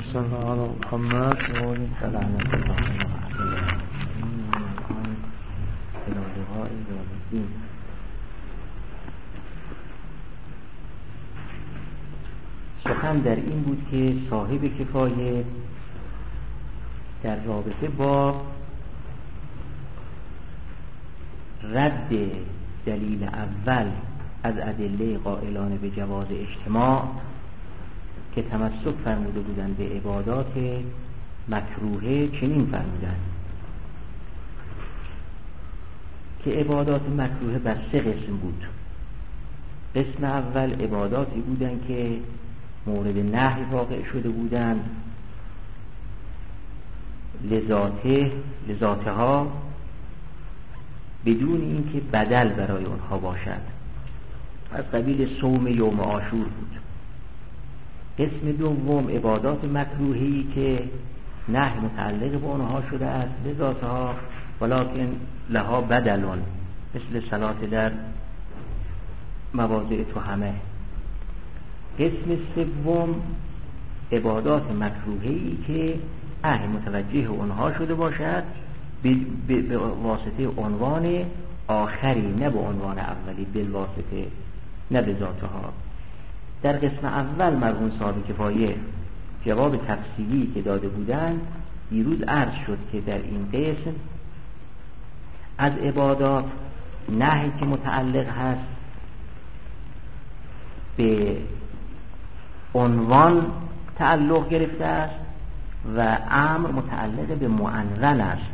صلی علی محمد و آله سخن در این بود که صاحب کفایه در رابطه با رد دلیل اول از ادله قائلان به جواز اجتماع که تمسک فرموده بودند به عبادات مکروهه چنین فرمودند که عبادات مکروهه بر سه قسم بود. قسم اول عباداتی بودند که مورد نهی واقع شده بودند لذاتها بدون اینکه بدل برای آنها باشد، از قبیل صوم یوم عاشور بود. قسم دوم عبادات مکروهی که نهی متعلق به آنها شده است لذاتها ولکن لها بدلون، مثل صلات در مواضع تهمه. قسم سوم عبادات مکروهی که نهی متوجه آنها شده باشد به واسطه عنوان آخری، نه به عنوان اولی، بالواسطه، نه به ذاتها. در قسم اول مرحوم صاحب کفایه جواب تفصیلی که داده بودند دیروز عرض شد که در این قسم از عبادات نهی که متعلق هست به عنوان تعلق گرفته است و امر متعلق به معنون است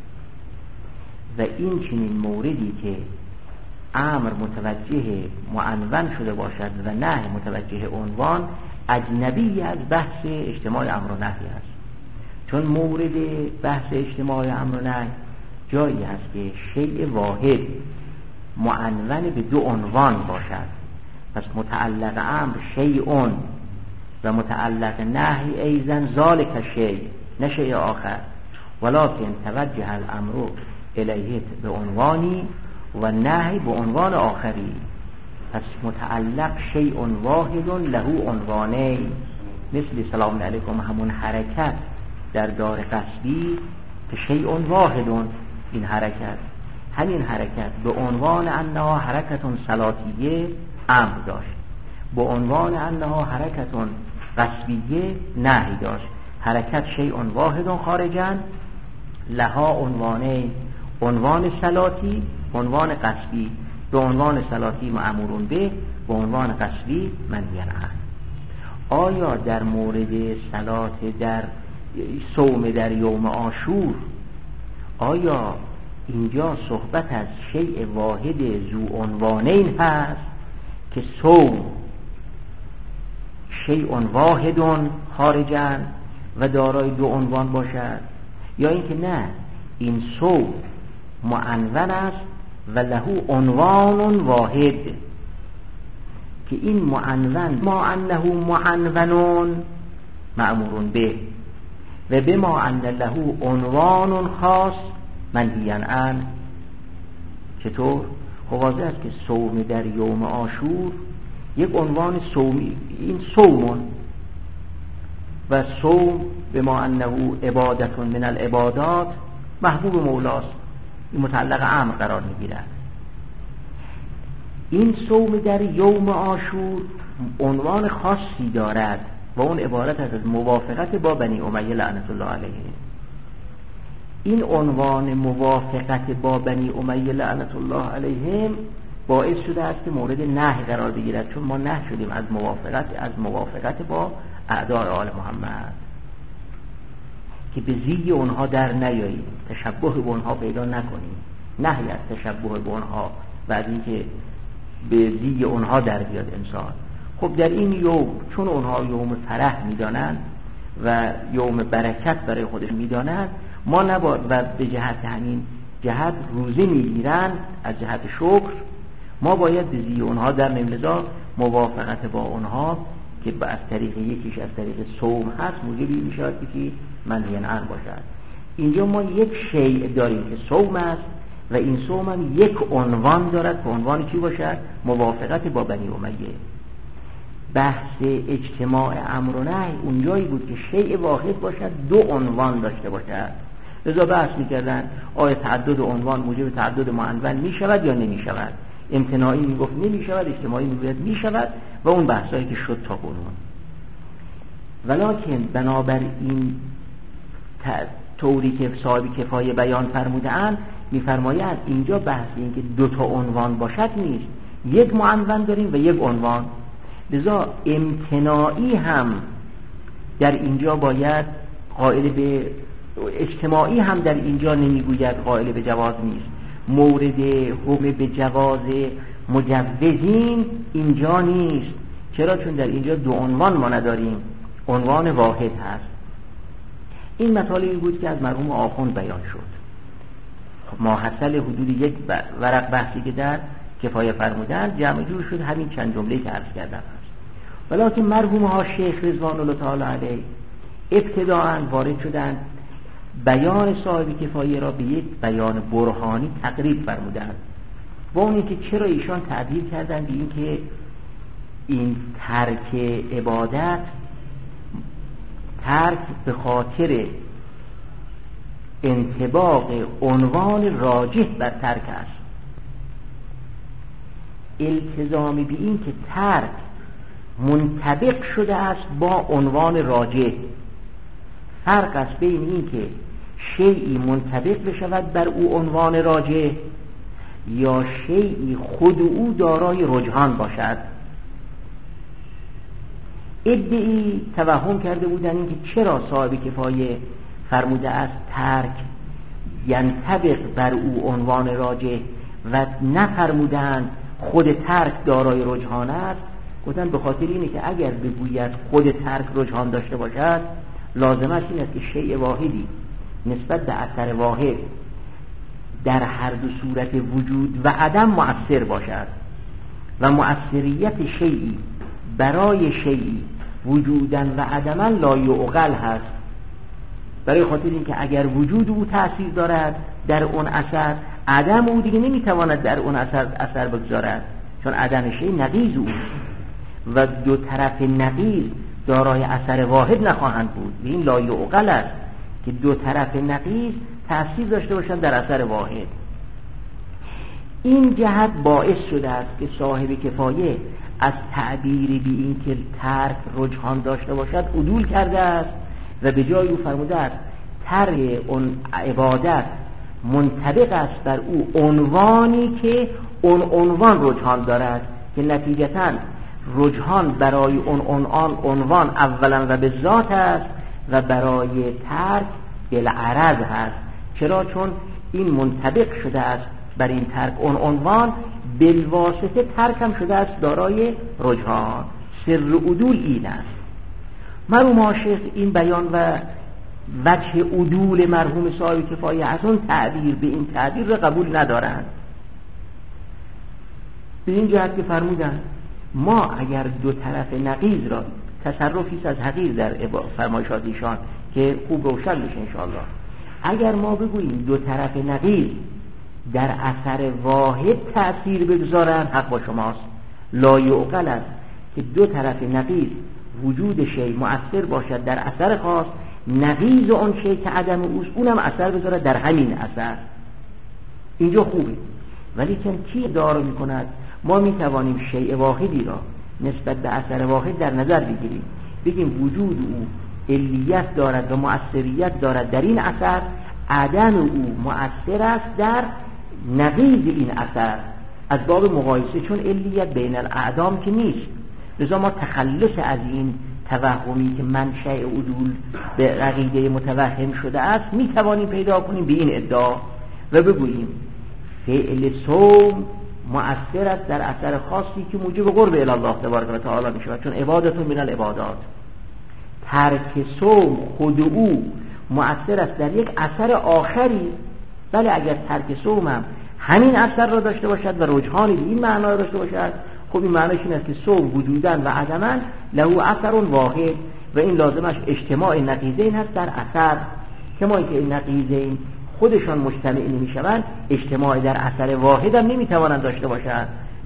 و این چنین موردی که امر متوجه معنون شده باشد و نهی متوجه عنوان اجنبی از بحث اجتماع امر و نهی است، چون مورد بحث اجتماع امر و نهی جایی هست که شیء واحد معنون به دو عنوان باشد. پس متعلق امر شیء و متعلق نهی ایضا ذالک شیء، نه شیء آخر، ولکن توجه الامر الیه به عنوانی و نهی به عنوان آخری. پس متعلق شیء واحد له عنوانین، مثل سلام علیکم همون حرکت در دار قصبی که شیء واحد، این حرکت، همین حرکت به عنوان انها حرکت صلاتیه امر داشت، به عنوان انها حرکت قصبیه نهی داشت. حرکت شیء واحد خارجا لها عنوانین، عنوان صلاتی، عنوان قصبی. به عنوان صلاتی مأمورون به عنوان قصبی منهی عنه. آیا در مورد صلات در صوم در یوم عاشور آیا اینجا صحبت از شیء واحد ذو عنوانین هست که صوم شیء واحد خارجا و دارای دو عنوان باشد، یا اینکه نه، این صوم معنون است و له عنوان واحد که این معنون ما انه معنون مأمور به و بما ان له عنوان خاص منهی عنه. چطور؟ واضح است که صوم در یوم عاشور یک عنوان صومی، این صوم و صوم بما انه عبادت من العبادات محبوب مولاست، این متعلق امر قرار میگیرد. این صوم در یوم عاشور عنوان خاصی دارد و اون عبارت از موافقت با بنی امیه لعنت الله علیه. این عنوان موافقت با بنی امیه لعنت الله علیهم باعث شده است که مورد نهی قرار بگیرد، چون ما نهی شدیم از موافقت با اعداء آل محمد که به زی اونها در نیاییم، تشبه به اونها پیدا نکنیم. نهی از تشبه به اونها بعد اینکه به زی اونها در بیاد انسان. خب در این یوم چون اونها یوم فرح میدانند و یوم برکت برای خودش میدانند، ما نباید و به جهت همین جهت روزه میگیرند از جهت شکر، ما باید به زی اونها در نمیلزا موافقت با اونها که از طریق یکیش از طریق صوم هست موجبی میشود که منهی عنه باشد. اینجا ما یک شیء داریم که صوم است و این صوم هم یک عنوان دارد که عنوان چی باشد؟ موافقت با بنی امیه. بحث اجتماع امر و نهی اونجایی بود که شیء واحد باشد، دو عنوان داشته باشد. لذا بحث می‌کردن آیا تعدد عنوان موجب تعدد معنون می‌شود یا نمی‌شود. امتناعی میگفت نمی‌شود، اجتماعی میگفت می‌شود و اون بحثایی که شد تا کنون. ولکن بنابر این طوری که صاحب کفایه بیان فرموده‌اند، می‌فرمایند اینجا بحث این که دو تا عنوان باشد نیست، یک معنون داریم و یک عنوان. لذا امتناعی هم در اینجا باید قائل به، اجتماعی هم در اینجا نمیگوید قائل به جواز نیست. مورد حکم به جواز مجوزین اینجا نیست. چرا؟ چون در اینجا دو عنوان ما نداریم، عنوان واحد هست. این مطالبی بود که از مرحوم آخوند بیان شد. ماحصل حدود یک ورق بحثی که در کفایه فرمودن جمع جور شد همین چند جمله که عرض کردم هست. ولیکن مرحوم ها شیخ رضوان الله تعالی علیه ابتداءً وارد شدند بیان صاحب کفایه را به یک بیان برهانی تقریب فرمودند. با اونی که چرا ایشان تعبیر کردند به این که این ترک عبادت ترک به خاطر انطباق عنوان راجح بر ترک است. التزامی به این که ترک منطبق شده است با عنوان راجح. فرق است بین این که شیئی منطبق بشود بر او عنوان راجح یا شیئی خود او دارای رجحان باشد. ادعی توهم کرده بودن این که چرا صاحب کفایه فرموده است ترک ینطبق بر او عنوان راجح و نفرمودند خود ترک دارای رجحان است. گفتن به خاطر اینه که اگر بگوید خود ترک رجحان داشته باشد، لازمش این است که شیء واحدی نسبت به اثر واحد در هر دو صورت وجود و عدم مؤثر باشد و مؤثریت شیئی برای شیئی وجوداً و عدماً لا یعقل هست. برای خاطر اینکه اگر وجود او تأثیر دارد در اون اثر، عدم او دیگه نمیتواند در اون اثر بگذارد، چون عدم شیء نقیض او و دو طرف نقیض دارای اثر واحد نخواهند بود. این لا یعقل است که دو طرف نقیض تأثیر داشته باشند در اثر واحد. این جهت باعث شده است که صاحب کفایه از تعبیری به این که ترک رجحان داشته باشد عدول کرده است و به جای او فرموده است ترک اون عبادت منطبق است بر او عنوانی که اون عنوان رجحان دارد، که نتیجتاً رجحان برای اون عنوان اولا و به ذات است و برای ترک بالعرض هست. چرا؟ چون این منطبق شده است بر این ترک اون عنوان، بالواسطه ترک هم شده است دارای رجحان. سر عدول این است. مرحوم شیخ این بیان و وجه عدول مرحوم صاحب کفایه از اون تعبیر به این تعبیر را قبول ندارند. به این جهت که فرمودند ما اگر دو طرف نقیض را، تصرفی از حقیر در فرمایشات ایشان که خوب روشن میشه انشاءالله، اگر ما بگوییم دو طرف نقیض در اثر واحد تأثیر بگذارن، حق با شماست. لا یعقل است که دو طرف نقیض وجود شیء مؤثر باشد در اثر خاص، نقیض اون شیء که عدم اوست اونم اثر بذاره در همین اثر. اینجا خوبه. ولی که کی ادعا میکند ما میتوانیم شیء واحدی را نسبت به اثر واحد در نظر بگیریم، بگیم وجود او علیت دارد و مؤثریت دارد در این اثر، عدم او مؤثر است در نقیض این اثر، از باب مقایسه، چون علیت بین الاعدام که نیست. لذا ما تخلص از این توهمی که منشأ عدول به عقیده متوهم شده است میتوانیم پیدا کنیم به این ادعا و بگوییم فعل صوم مؤثر است در اثر خاصی که موجب قرب الی الله تبارک و تعالی می شود، چون عبادت من العبادات. ترک صوم خود او مؤثر است در یک اثر آخری. بله اگر ترک صوم هم همین اثر را داشته باشد و رجحانی به این معنا داشته باشد، خب این معنیش این است که صوم وجوداً و عدماً له اثر واحد و این لازمش اجتماع نقیضین هست در اثر. کما اینکه این نقیضین خودشان مجتمع نمیشوند، اجتماع در اثر واحد هم نمیتوانند داشته باشند،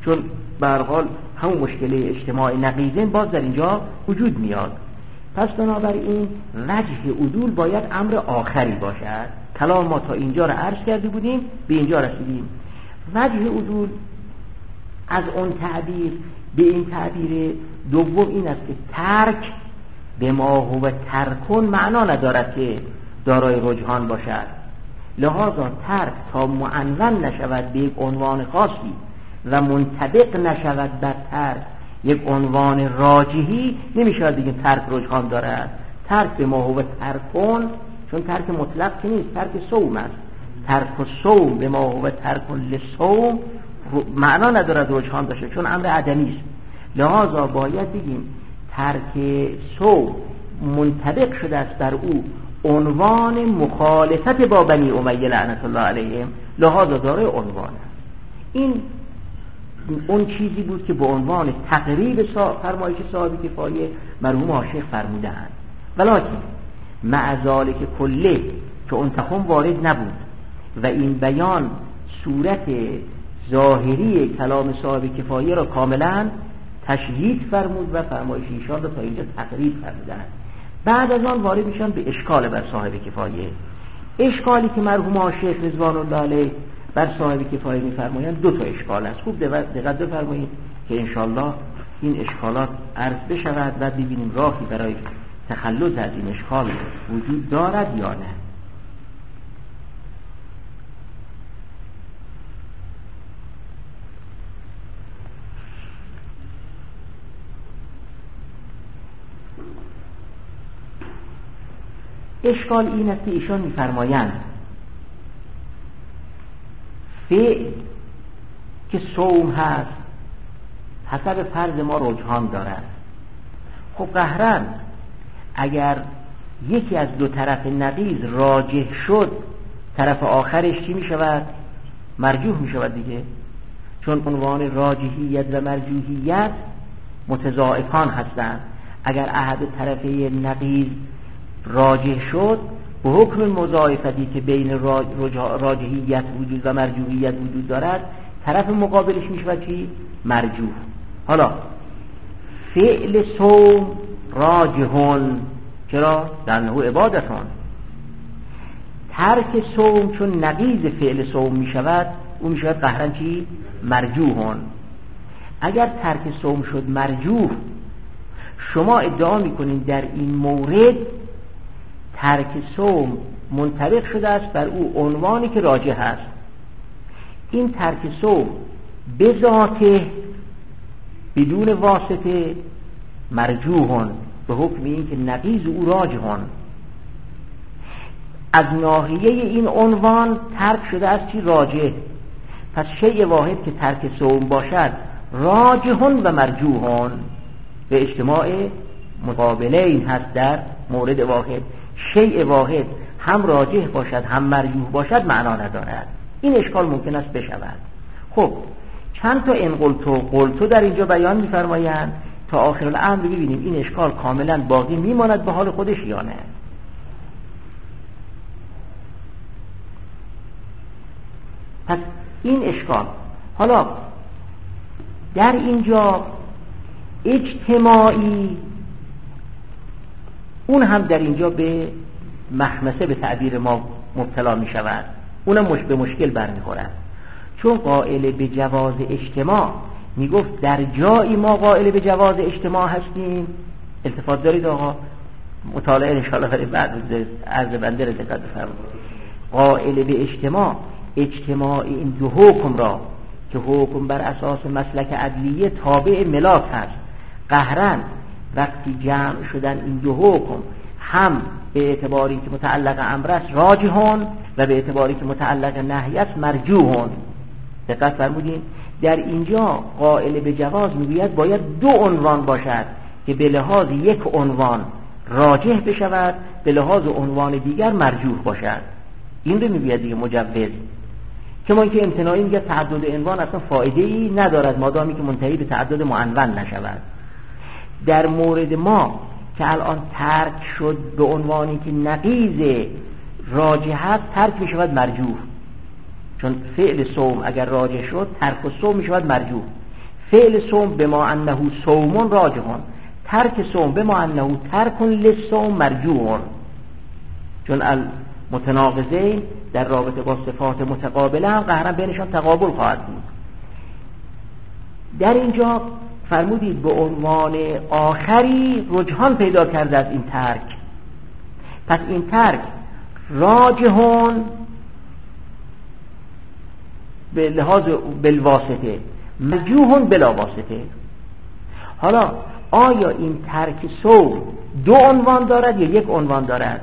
چون به هر حال همون مشکل اجتماع نقیضین باز در اینجا وجود میاد. پس بنابراین وجه عدول باید امر آخری باشد. کلام ما تا اینجا رو عرض کرده بودیم، به اینجا رسیدیم. وجه عدول از اون تعبیر به این تعبیر دوم این است که ترک به ما هو ترکن معنا ندارد که دارای رجحان باشد. لذا ترک تا معنون نشود به یک عنوان خاصی و منطبق نشود بر ترک یک عنوان راجحی، نمیشود بگیم ترک رجحان دارد. ترک به ما هو ترکن، چون ترک مطلق که نیست، ترک صوم است. ترک و صوم به ما هو ترکن لصوم معنا ندارد رجحان داشته، چون امر عدمی است. لذا باید بگیم ترک صوم منطبق شده است بر او عنوان مخالفت با بنی امیه لعنت الله علیهم، لذا داره عنوان است. این اون چیزی بود که به عنوان تقریب فرمایش صاحب کفایه مرحوم عاشق فرمودند. ولکن مع ذلک کله که اون تخم وارد نبود و این بیان صورت ظاهری کلام صاحب کفایه را کاملا تشدید فرمود و فرمایش ایشان را تا اینجا تقریب فرمودند. بعد از آن وارد میشن به اشکال بر صاحب کفایه. اشکالی که مرحوم عاشق رضوان الله علیه بر صاحب کفایه میفرمایند دو تا اشکال است. خوب دقت بفرمایید که انشالله این اشکالات عرض بشود و ببینیم راهی برای تخلص از این اشکال وجود دارد یا نه. اشکال این است که ایشان میفرمایند فعل که صوم هست حسب فرض ما رجحان دارد. خب قهرن اگر یکی از دو طرف نقیض راجح شد، طرف آخرش چی می شود؟ مرجوح می شود دیگه، چون عنوان راجحیت و مرجوحیت متضاعفان هستند. اگر احد طرفه نقیض راجح شد به حکم مضاعفتی که بین راجحیت وجود و مرجوحیت وجود دارد، طرف مقابلش می شود چی؟ مرجوح. حالا فعل صوم راجحون، چرا؟ لأنه عبادتون. ترک صوم چون نقیض فعل صوم می شود، اون می شود قهرن چی؟ مرجوحون. اگر ترک صوم شد مرجوح، شما ادعا می کنید در این مورد ترک صوم منطبق شده است بر او عنوانی که راجح است. این ترک صوم به ذاته بدون واسطه مرجوحون، به حکم این که نقیض او راجحون. از ناحیه این عنوان ترک شده است چی؟ راجح. پس شیء واحد که ترک صوم باشد راجحون و مرجوحون، به اجتماع مقابله این هست در مورد واحد. شیء واحد هم راجح باشد هم مرجوح باشد معنا ندارد. این اشکال ممکن است بشود. خب چند تا ان قلتو در اینجا بیان می‌فرمایند تا آخر الامر ببینیم این اشکال کاملا باقی میماند به حال خودش یا نه. پس این اشکال حالا در اینجا اجتماعی، اون هم در اینجا به مخمسه به تعبیر ما مبتلا می شود، اونم به مشکل برمیخورد. چون قائل به جواز اجتماع می گفت در جایی ما قائل به جواز اجتماع هستیم. التفات دارید آقا؟ مطالعه انشاءالله برای بعد عرض بنده رو دقت بفرمایید. قائل به اجتماع این دو حکم را که حکم بر اساس مسلک عدلیه تابع ملاک هست، قهرن وقتی جمع شدن این دو حکم هم به اعتباری که متعلق امر است راجحون و به اعتباری که متعلق نهی است مرجوحون. دقت فرمودین؟ در اینجا قائل به جواز میگوید باید دو عنوان باشد که به لحاظ یک عنوان راجح بشود، به لحاظ عنوان دیگر مرجوح باشد. این رو میگوید دیگه مجوز. که ما که امتناعی میگه تعدد عنوان اصلا فایده ای ندارد مادامی که منتهی به تعدد معنون نشود. در مورد ما که الان ترک شد به عنوانی که نقیض راجح است، ترک می شود مرجوح. چون فعل صوم اگر راجح شد ترک و صوم می شود مرجوح. فعل صوم بما انه صوم راجحون، ترک صوم بما انه ترک للصوم مرجوح، چون المتناقضین در رابطه با صفات متقابله هم قهرا بینشان تقابل خواهد بود. در اینجا فرمودید به عنوان آخری رجحان پیدا کرده از این ترک، پس این ترک راجحون به لحاظ بالواسطه، مرجوحون بلا واسطه. حالا آیا این ترک صوم دو عنوان دارد یا یک عنوان دارد؟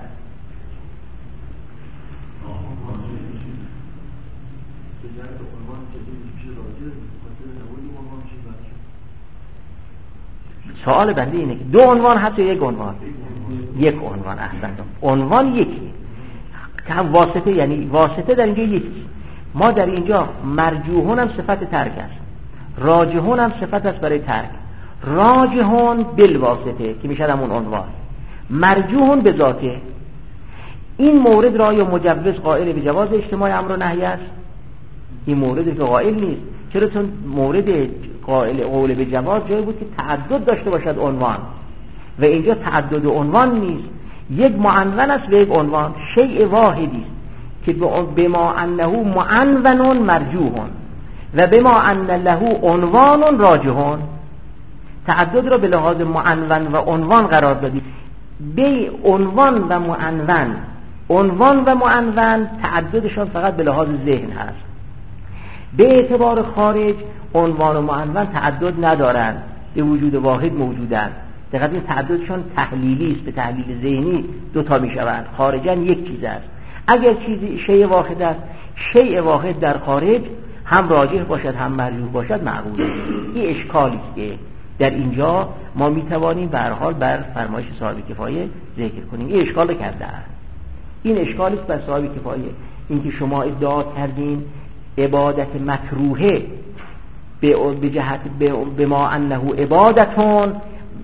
سوال بنده اینه که دو عنوان هست یا یک عنوان؟ یک عنوان. احسنتم، عنوان یکی که هم واسطه، یعنی واسطه در اینجا یکی. ما در اینجا مرجوحون هم صفت ترک است، راجحون هم صفت است برای ترک. راجحون بالواسطه که میشه همون عنوان، مرجوحون به ذاته. این مورد را یا مجوز قائل به جواز اجتماع امر و نهی است؟ این موردی که قائل نیست. چرا؟ چون مورد قائل به جواز جایی بود که تعدد داشته باشد عنوان، و اینجا تعدد عنوان نیست، یک معنون است و یک عنوان، شیء واحدی است که بما انه معنون مرجوحون و بما ان له عنوان راجحون. تعدد را به لحاظ معنون و عنوان قرار دادید. به عنوان و معنون، عنوان و معنون تعددشان فقط به لحاظ ذهن هست. به اعتبار خارج عنوان و معنون تعدد ندارند، به وجود واحد موجودند. دقیقاً تعددشان تحلیلی است، به تحلیل ذهنی دوتا می شوند، خارجاً یک چیز است. اگر چیزی شیء واحد است، شیء واحد در خارج هم راجح باشد هم مرجوح باشد معقول است. این اشکالی است که در اینجا ما می توانیم به هر حال بر فرمایش صاحب کفایه ذکر کنیم. این اشکال کرده است. این اشکالی است بر صاحب کفایه، اینکه شما ادعا کردین عبادت مکروهه به جهت به ما انه عبادتون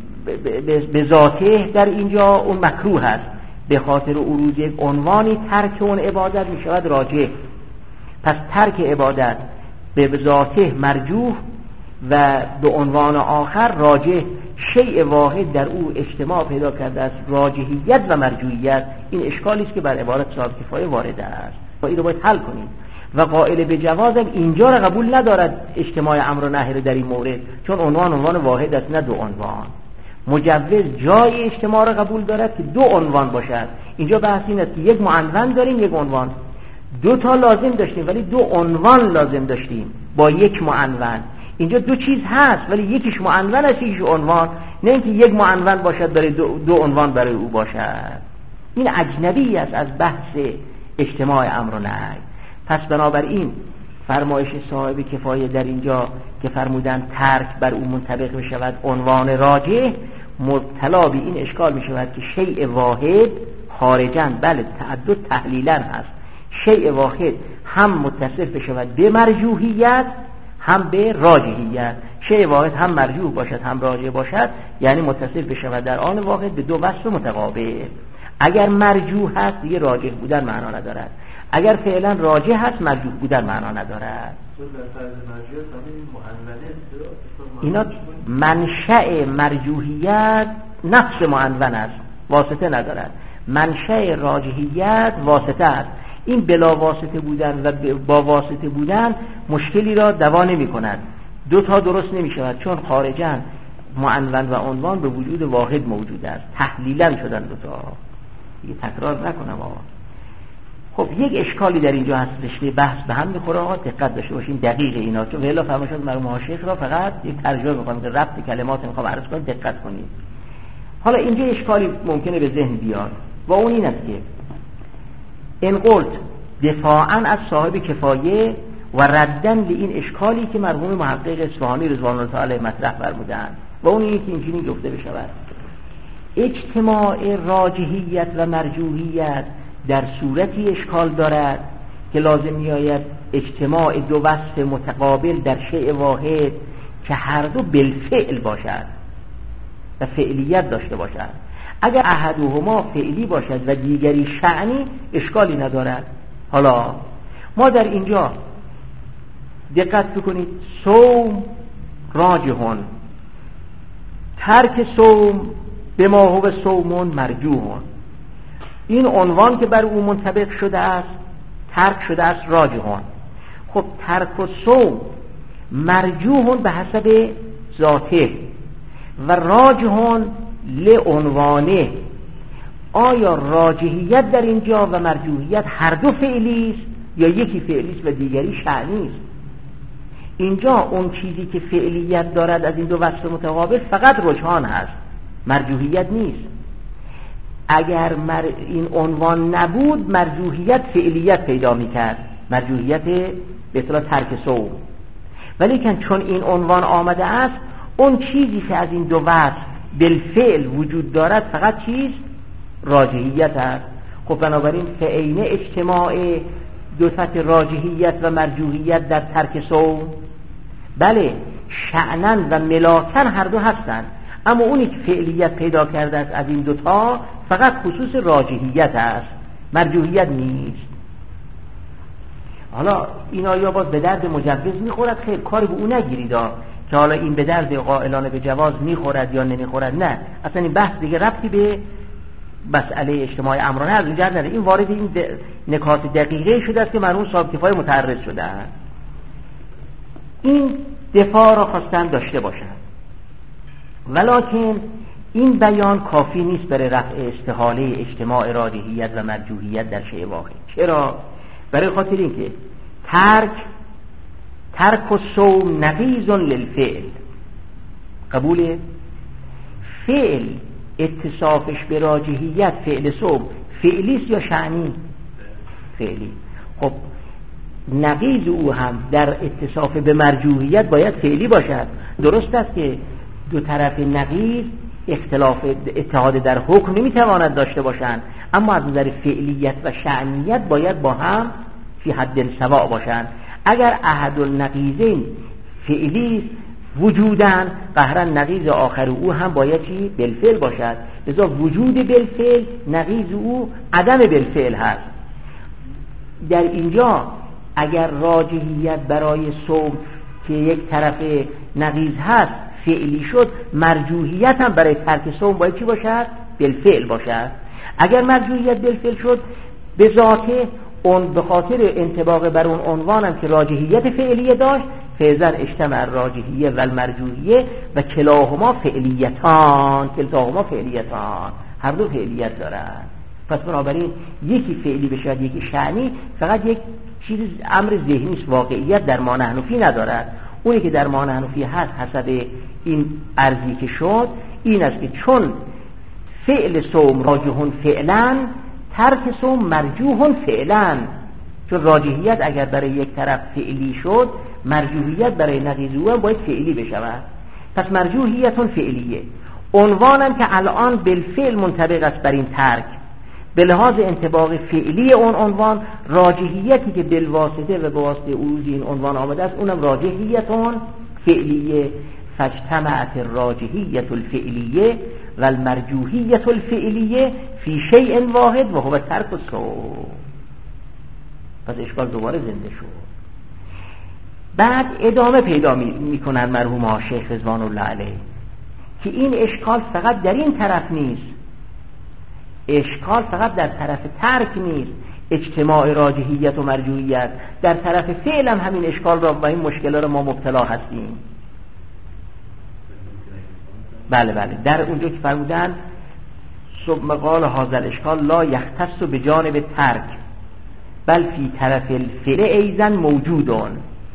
به ذاته در اینجا اون مکروه است، به خاطر عروض یک عنوانی ترک اون عبادت می شود راجح. پس ترک عبادت به ذاته مرجوح و به عنوان آخر راجح، شیء واحد در او اجتماع پیدا کرده است، راجحیت و مرجوحیت. این اشکالی است که بر عبارت صاحب کفایه وارد است و این رو باید حل کنیم. و قائل به جواز اینجا را قبول ندارد اجتماع امر و نهی رو در این مورد، چون عنوان واحد است نه دو عنوان. مجوز جای اجتماع را قبول دارد که دو عنوان باشد. اینجا بحث این است که یک معنون داریم یک عنوان، دو تا لازم داشتیم ولی دو عنوان لازم داشتیم با یک معنون. اینجا دو چیز هست ولی یکیش معنون است یکیش عنوان، نه اینکه یک معنون باشد برای دو عنوان برای او باشد. این اجنبی است از بحث اجتماع امر و نهی. پس بنابراین فرمایش صاحب کفایه در اینجا که فرمودن ترک بر او منطبق بشود عنوان راجح، مبتلا به این اشکال می شود که شیء واحد خارجاً بله تعدد تحلیلاً هست، شیء واحد هم متصف بشود به مرجوحیت هم به راجحیت. شیء واحد هم مرجوح باشد هم راجح باشد، یعنی متصف بشود در آن واحد به دو وصف متقابل. اگر مرجوح هست دیگه راجح بودن معنا ندارد، اگر فعلا راجح هست مرجوح بودن معنا ندارد. اینا منشأ مرجوحیت نفس معنون است، واسطه ندارد. منشأ راجحیت واسطه است. این بلا واسطه بودن و با واسطه بودن مشکلی را دوا نمی کند، دو تا درست نمی شود، چون خارجاً معنون و عنوان به وجود واحد موجود است، تحلیلاً شدن دو تا. دیگه تکرار نکنم آقا. خب یک اشکالی در اینجا هست، رشته بحث به هم میخوره آقا، دقت داشته باشین دقیق اینا، چون ویلا فرمایشات مرحوم شیخ را فقط یک ترجمه میکنم که ربط کلمات میخوام عرض کنم، دقت کنید. حالا اینجا اشکالی ممکنه به ذهن بیاد و اون این است که ان قلت دفاعاً از صاحب کفایه و ردن به این اشکالی که مرحوم محقق اصفهانی رضوان الله تعالی مطرح فرمودند، و اون اینه که اینجوری گفته بشود اجتماع راجحیت و مرجوحیت در صورتی اشکال دارد که لازم می‌آید اجتماع دو وصف متقابل در شیء واحد که هر دو بالفعل باشد و فعلیت داشته باشد. اگر احدهما فعلی باشد و دیگری شأنی اشکالی ندارد. حالا ما در اینجا دقت بکنید، صوم راجحون، ترک صوم به ما هو صومون مرجوحون. این عنوان که بر او منطبق شده است ترک شده است راجحون. خب ترک و صوم مرجوحون به حسب ذاته و راجحون لعنوانه. آیا راجحیت در اینجا و مرجوحیت هر دو فعلی است یا یکی فعلی است و دیگری شأنی است؟ اینجا اون چیزی که فعلیت دارد از این دو وصف متقابل فقط رجحان هست، مرجوحیت نیست. اگر این عنوان نبود مرجوحیت فعلیت پیدا میکرد، مرجوحیت به اصطلاح ترک صوم. ولیکن چون این عنوان آمده است، اون چیزی که از این دو وصف بالفعل وجود دارد فقط چیز راجحیت است. خب بنابراین فعین اجتماع دو سطح راجحیت و مرجوحیت در ترک صوم، بله شأنن و ملاکن هر دو هستند، اما اونی که فعلیت پیدا کرده است از این دوتا فقط خصوص راجحیت است، مرجوحیت نیست. حالا این آیا باز به درد مجوز میخورد؟ خیر، کار به اون نگیرید که حالا این به درد قائلان به جواز میخورد یا نمیخورد. نه، اصلا این بحث دیگه ربطی به مسئله اجتماع امرانه از اونجا نداره. این وارد این نکات دقیقه شده است که مرحوم صاحب کفایه متعرض شده است. این دفاع را خواستن داشته باشند، ولکن این بیان کافی نیست برای رفع استحاله اجتماع راجحیت و مرجوحیت در شیء واحد. چرا؟ برای خاطر اینکه ترک و صوم نقیض للفعل. قبوله؟ فعل اتصافش به راجحیت، فعل صوم فعلیست یا شأنی؟ فعلی. خب نقیض او هم در اتصاف به مرجوحیت باید فعلی باشد. درست است که دو طرف نقیض اختلاف اتحاد در حکم نمیتواند داشته باشند، اما از نظر فعلیت و شأنیت باید با هم فی حد سواء باشند. اگر احد النقیضین فعلی وجودن، قهرا نقیض آخر او هم باید چی؟ بالفعل باشد. لذا وجود بالفعل نقیض او عدم بالفعل هست. در اینجا اگر راجحیت برای صوم که یک طرف نقیض هست فعلی شد، مرجوحیت هم برای ترک صوم باید چی باشد؟ بالفعل باشد. اگر مرجوحیت بالفعل شد به ذاته اون به خاطر انطباق بر اون عنوان هم که راجحیت فعلیه داشت، فیضا اجتماع راجحیه و المرجوحیه و کلاهما فعلیتان، هر دو فعلیت دارن. پس بنابراین یکی فعلی بشد یکی شأنی، فقط یک چیز امر ذهنی است، واقعیت در ما نحنفی ندارد. اونی که در ما نحنفی هست حسب این ارزی که شد این است که چون فعل صوم راجحون فعلا، ترک صوم مرجوحون فعلا. چون راجحیت اگر برای یک طرف فعلی شد، مرجوحیت برای نقیض او هم باید فعلی بشود. پس مرجوحیتون فعلیه. عنوانم که الان بالفعل منطبق است بر این ترک، به لحاظ انطباق فعلی اون عنوان، راجحیتی که بالواسطه و به واسطه عروض این عنوان آمده است اونم راجحیتون فعلیه. فاجتمعت الراجحیت الفعلیه و المرجوحیت الفعلیه فی شیء واحد و هو ترک الصوم. پس اشکال دوباره زنده شد. بعد ادامه پیدا میکنن مرحوم ها شیخ رضوان الله علیه که این اشکال فقط در این طرف نیست، اشکال فقط در طرف ترک نیست، اجتماع راجحیت و مرجوحیت در طرف فعل هم همین اشکال را و این مشکل را ما مبتلا هستیم. بله در اونجا که فرمودن ثم قال هذا الاشکال لا یختص بجانب ترک بل فی طرف الفعل ایضا موجودون.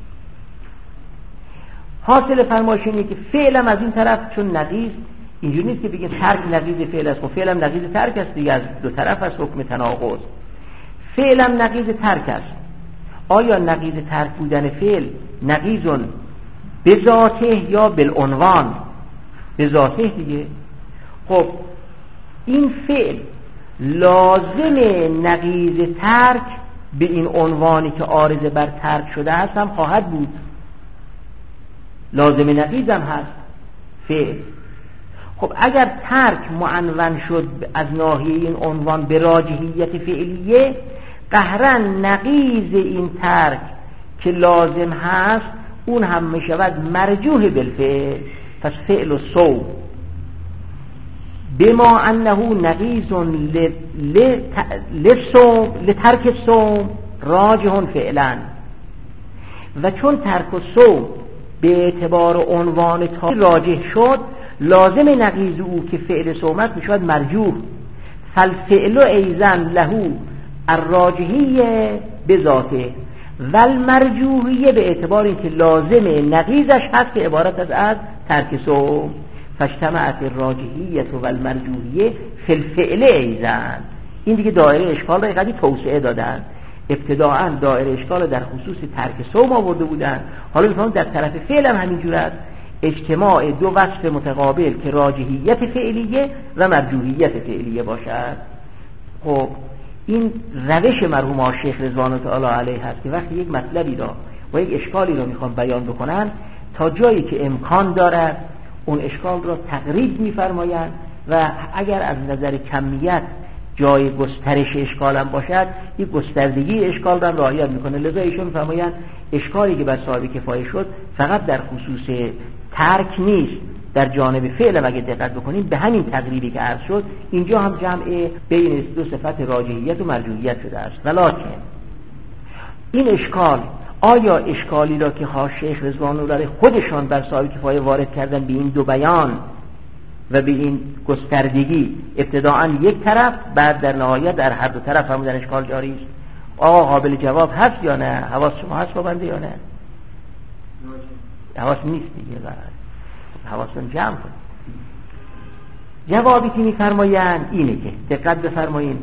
حاصل فرمایش اینه که فعلم از این طرف چون نقیض، اینجوری نیست که بگیم ترک نقیض فعل است، خب فعلم نقیض ترک است دیگه، از دو طرف است حکم تناقض. فعلم نقیض ترک است. آیا نقیض ترک بودن فعل نقیضون به ذاته یا بالعنوان؟ به ذاته دیگه. خب این فعل لازم نقیض ترک به این عنوانی که عارض بر ترک شده است هم خواهد بود، لازم نقیض هم هست فعل. خب اگر ترک معنون شد از ناحیه این عنوان به راجحیت فعلیه، قهرا نقیض این ترک که لازم هست اون هم میشود مرجوح بالفعل. پس فعل و صوم بما انه نقیض لترک الصوم راجح فعلا، و چون ترک الصوم به اعتبار عنوان راجح شد، لازم نقیض او که فعل صومت میشود مرجوح. فالفعل ایضا له الراجحیه بذاته و المرجوحیه به اعتبار اینکه لازم نقیضش هست که عبارت از ترک صوم. فاجتمعت الراجحیه و المرجوحیه فی الفعل ایضا. این دیگه دایره اشکال را قدی توسعه دادن. ابتداعا دایره اشکال در خصوص ترک صوم آورده بودن، حالا میفهمون در طرف فعل هم همینجور است. اجتماع دو وصف متقابل که راجحیت فعلیه و مرجوحیت فعلیه باشد. خب این روش مرحوم شیخ رضوان الله تعالی علیه هست که وقتی یک مطلبی را و یک اشکالی را میخوان بیان بکنن، تا جایی که امکان دارد اون اشکال را تقریب میفرمایند و اگر از نظر کمیت جای گسترش اشکال هم باشد، یک گستردگی اشکال را رعایت میکنه. لذا ایشون میفرمایند اشکالی که بر صاحب کفایه شد فقط در خصوص ترک نیست، در جانب فعل اگه دقت بکنیم به همین تقریبی که عرض شد اینجا هم جمع بین دو صفت راجحیت و مرجوحیت شده است. ولکن این اشکال، آیا اشکالی را که شیخ رضوان الله خودشان بر صاحب کفایه وارد کردن به این دو بیان و به این گستردگی، ابتداعا یک طرف بعد در نهایت در هر دو طرف هم در اشکال جاری است، آقا قابل جواب هست یا نه؟ حواس شما هست با بنده یا نه؟ حواس نیست دیگه، حواستون جمع کن. جوابی که میفرمایند اینه که دقت بفرمایید،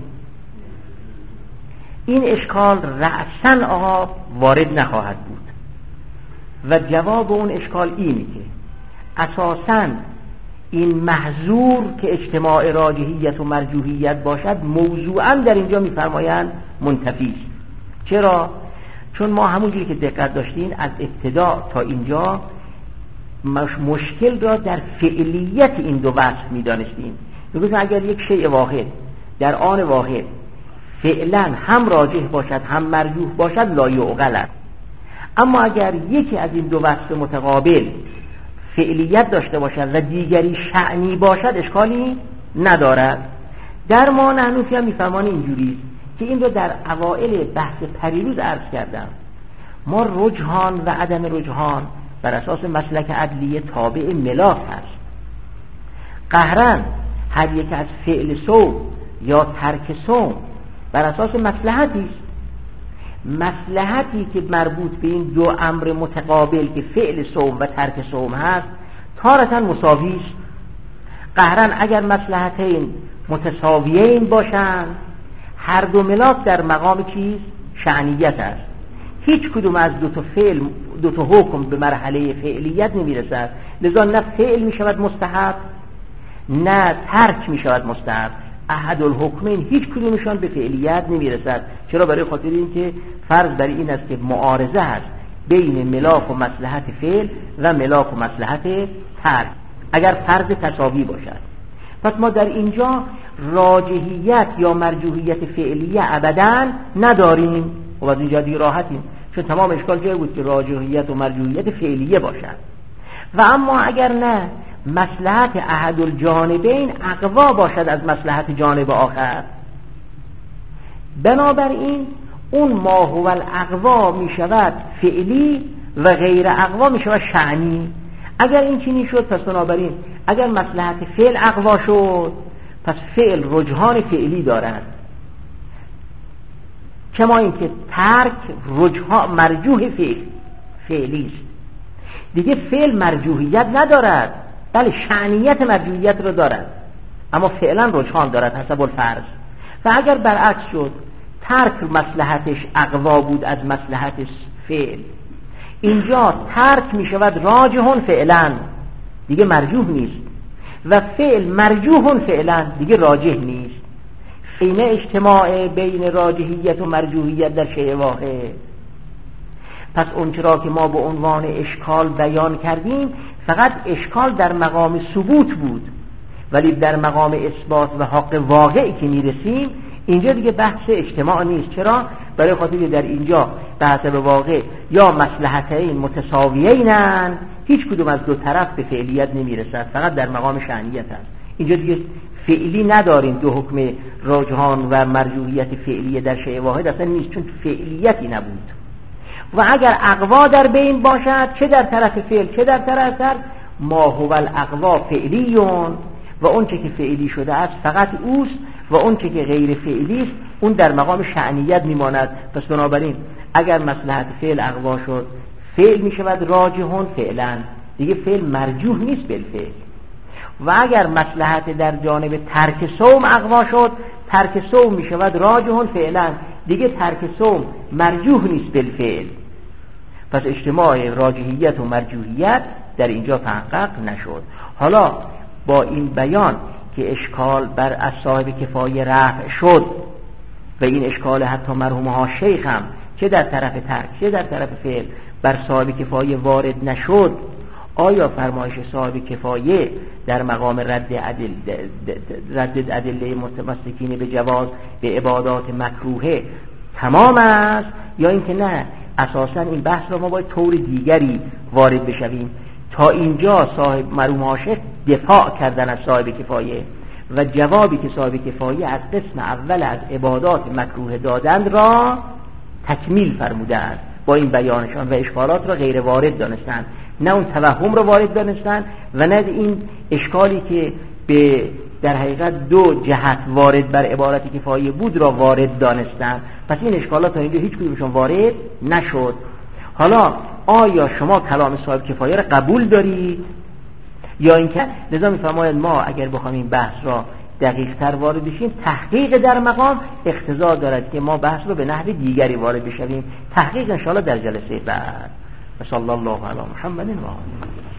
این اشکال رأساً آقا وارد نخواهد بود و جواب اون اشکال اینه که اساساً این محظور که اجتماع راجحیت و مرجوحیت باشد موضوعاً در اینجا میفرمایند منتفی است. چرا؟ چون ما همونجوری که دقت داشتین از ابتدا تا اینجا مشکل را در فعلیت این دو وصف می‌دانستیم. میگویم اگر یک شیء واحد در آن واحد فعلا هم راجح باشد هم مرجوح باشد لا یعقل است. اما اگر یکی از این دو وصف متقابل فعلیت داشته باشد و دیگری شأنی باشد اشکالی ندارد. در ما نحنفی هم میفرمانه اینجوری که این رو در اوائل بحث پریروز عرض کردم. ما رجحان و عدم رجحان بر اساس مسلک عدلیه تابع ملاک هست. قهرن هر یک از فعل صوم یا ترک صوم بر اساس مصلحتی است. مصلحتی که مربوط به این دو امر متقابل که فعل صوم و ترک صوم هست تارتاً مساوی است. قهرن اگر مصلحتین متساویین باشند هر دو ملاک در مقام چیز شأنیت است. هیچ کدوم از دو تا حکم به مرحله فعلیت نمیرسد، لذا نه فعل می شود مستحب نه ترک می شود مستحب. احد الحکمین هیچ کدومشان به فعلیت نمیرسد. چرا؟ برای خاطر این که فرض بر این است که معارضه است بین ملاک و مصلحت فعل و ملاک و مصلحت ترک اگر فرض تساوی باشد. پس ما در اینجا راجحیت یا مرجوحیت فعلیه ابداً نداریم و از اینجا دیگه راحتیم، چون تمام اشکال جای بود که راجحیت و مرجوحیت فعلیه باشد. و اما اگر نه مصلحت احد الجانبین اقوا باشد از مصلحت جانب آخر، بنابراین اون ما هو الاقوا می شود فعلی و غیر اقوا می شود شأنی. اگر این چنین شد پس بنابراین اگر مصلحت فعل اقوا شد پس فعل رجحان فعلی دارد، کما اینکه ترک رجحان مرجوح فعلی است. دیگه فعل مرجوحیت ندارد بله شأنیت مرجوحیت رو دارد اما فعلا رجحان دارد حسب الفرض. و اگر برعکس شد ترک مصلحتش اقوا بود از مصلحت فعل، اینجا ترک می شود راجحون فعلا دیگه مرجوح نیست و فعل مرجوحون فعلا دیگه راجح نیست. این اجتماع بین راجحیت و مرجوحیت در شیء واحد. پس اونچرا که ما به عنوان اشکال بیان کردیم فقط اشکال در مقام ثبوت بود، ولی در مقام اثبات و حق واقعی که میرسیم اینجا دیگه بحث اجتماع نیست. چرا؟ برای خاطر در اینجا به حسب واقع یا مصلحتین متساویینن، هیچ کدوم از دو طرف به فعلیت نمیرسد، فقط در مقام شأنیت است. اینجا دیگه فعلی نداریم، دو حکم راجحان و مرجوحیت فعلی در شیء واحد اصلا نیست، چون فعلیتی نبود. و اگر اقوا در بین باشد، چه در طرف فعل چه در طرف تر، ما هو الاقوا فعلیون، و اون چه که فعلی شده است فقط اوست، و اون چه که غیر فعلی است اون در مقام شأنیت میماند. پس بنابراین اگر مصلحت فعل اقوا شد، فعل میشود راجحون فعلا، دیگه فعل مرجوح نیست بالفعل. و اگر مصلحت در جانب ترک صوم اقوا شد، ترک صوم میشود راجحون فعلا، دیگه ترک صوم مرجوح نیست بالفعل. پس اجتماع راجحیت و مرجوحیت در اینجا تحقق نشد. حالا با این بیان که اشکال بر از صاحب کفایه رفع شد، و این اشکال حتی مرحوم ها شیخ هم چه در طرف ترک چه در طرف فعل بر صاحب کفایه وارد نشد، آیا فرمایش صاحب کفایه در مقام رد ادله متمسکین به جواز به عبادات مکروهه تمام است، یا اینکه نه اساسا این بحث را ما باید طور دیگری وارد بشویم؟ تا اینجا صاحب مرحوم عاشق دفاع کردن از صاحب کفایه و جوابی که صاحب کفایه از قسم اول از عبادات مکروه دادند را تکمیل فرمودند با این بیانشان، و اشکالات را غیر وارد دانستند، نه اون توهم را وارد دانستند و نه این اشکالی که به در حقیقت دو جهت وارد بر عبارت کفایه بود را وارد دانستند. پس این اشکالات تا اینجا هیچ کدومشون وارد نشد. حالا آیا شما کلام صاحب کفایه را قبول دارید یا اینکه لذا میفرماید ما اگر بخوایم این بحث را دقیق تر وارد بشیم، تحقیق در مقام اقتضا دارد که ما بحث رو به نحو دیگری وارد بشویم. تحقیق انشاءالله در جلسه بعد. صلی الله علی محمد و آله.